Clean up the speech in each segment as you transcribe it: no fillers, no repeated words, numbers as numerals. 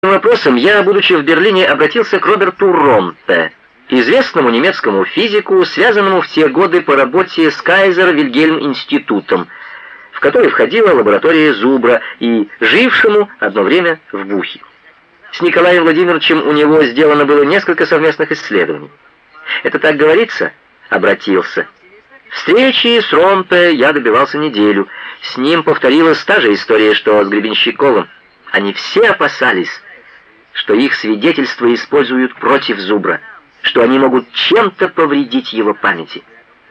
Вопросом я, будучи в Берлине, обратился к Роберту Ромпе, известному немецкому физику, связанному в те годы по работе с Кайзер-Вильгельм-институтом, в который входила лаборатория Зубра, и жившему одно время в Бухе. С Николаем Владимировичем у него сделано было несколько совместных исследований. Это так говорится? Обратился. Встречи с Ромпе я добивался неделю. С ним повторилась та же история, что с Гребенщиковым. Они все опасались, что их свидетельства используют против Зубра, что они могут чем-то повредить его памяти.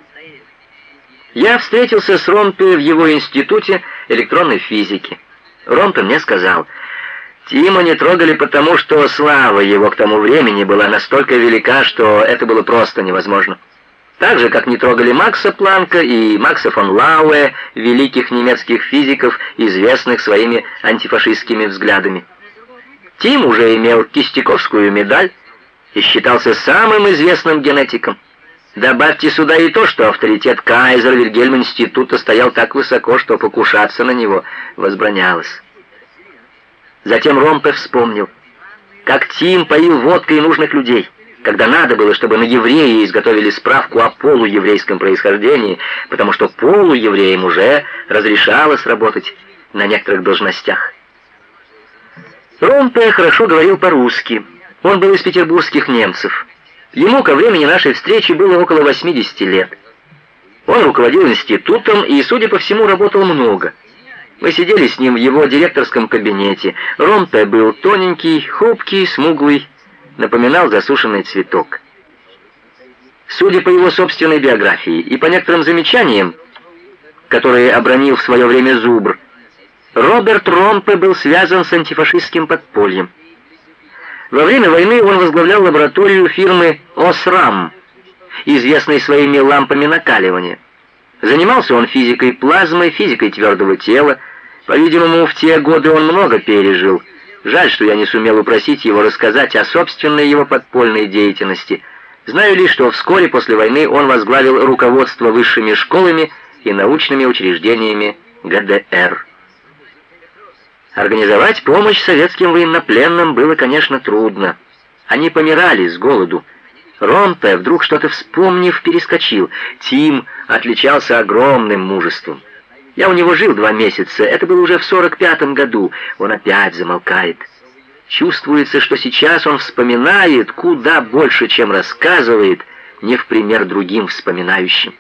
Я встретился с Ромпе в его институте электронной физики. Ромпе мне сказал: «Тима не трогали потому, что слава его к тому времени была настолько велика, что это было просто невозможно. Так же, как не трогали Макса Планка и Макса фон Лауэ, великих немецких физиков, известных своими антифашистскими взглядами. Тим уже имел Кистяковскую медаль и считался самым известным генетиком. Добавьте сюда и то, что авторитет Кайзер-Вильгельм-института стоял так высоко, что покушаться на него возбранялось». Затем Ромпе вспомнил, как Тим поил водкой нужных людей, когда надо было, чтобы на евреи изготовили справку о полуеврейском происхождении, потому что полуевреям уже разрешалось работать на некоторых должностях. Ромпе хорошо говорил по-русски. Он был из петербургских немцев. Ему ко времени нашей встречи было около 80 лет. Он руководил институтом и, судя по всему, работал много. Мы сидели с ним в его директорском кабинете. Ромпе был тоненький, хрупкий, смуглый, напоминал засушенный цветок. Судя по его собственной биографии и по некоторым замечаниям, которые обронил в свое время Зубр, Роберт Ромпе был связан с антифашистским подпольем. Во время войны он возглавлял лабораторию фирмы «Осрам», известной своими лампами накаливания. Занимался он физикой плазмы, физикой твердого тела. По-видимому, в те годы он много пережил. Жаль, что я не сумел упросить его рассказать о собственной его подпольной деятельности. Знаю лишь, что вскоре после войны он возглавил руководство высшими школами и научными учреждениями ГДР. Организовать помощь советским военнопленным было, конечно, трудно. Они помирали с голоду. Ромпе, вдруг что-то вспомнив, перескочил. Тим отличался огромным мужеством. Я у него жил 2 месяца, это было уже в 45-м году. Он опять замолкает. Чувствуется, что сейчас он вспоминает куда больше, чем рассказывает, не в пример другим вспоминающим.